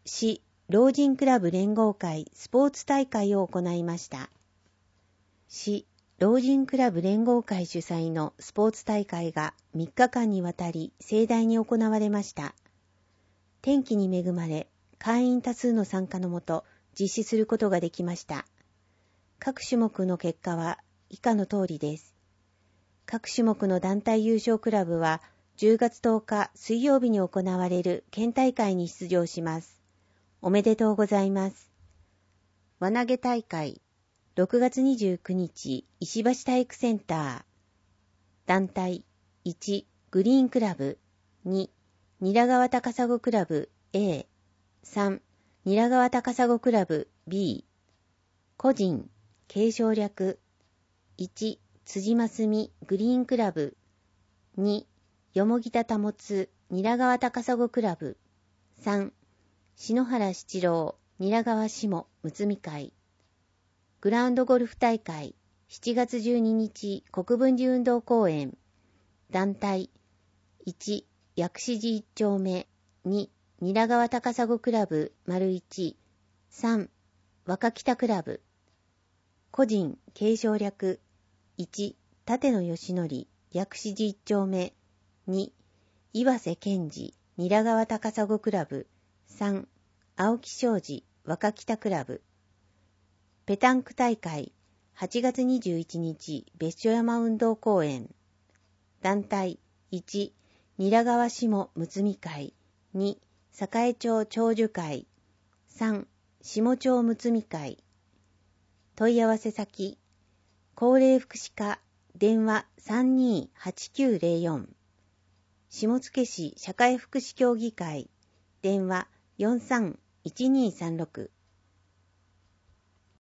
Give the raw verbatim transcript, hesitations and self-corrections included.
市老人クラブ連合会スポーツ大会を行いました。市老人クラブ連合会主催のスポーツ大会がみっかかんにわたり盛大に行われました。天気に恵まれ、会員多数の参加のもと実施することができました。各種目の結果は以下の通りです。各種目の団体優勝クラブはじゅうがつとおか水曜日に行われる県大会に出場します。おめでとうございます。輪投げ大会ろくがつにじゅうくにち石橋体育センター。団体いちグリーンクラブ、にニラ川高砂クラブ A、さんニラ川高砂クラブ B。個人継承略いち辻真澄グリーンクラブ、によもぎたたもつニラ川高砂クラブ、さん篠原七郎ニラ川下むつみ会。グラウンドゴルフ大会しちがつじゅうににち国分寺運動公園。団体いち薬師寺一丁目、にニラ川高砂クラブ ①、さん若北クラブ。個人継承略いち立野義則薬師寺一丁目、に岩瀬健二ニラ川高砂クラブ、さん青木昌司若北クラブ。ペタンク大会はちがつにじゅういちにち別所山運動公園。団体いちニラ川下むつみ会、に栄町長寿会、さん下町むつみ会。問い合わせ先高齢福祉課電話 さんにーはちきゅうゼロよん。下野市社会福祉協議会電話 よんさんいちにーさんろく。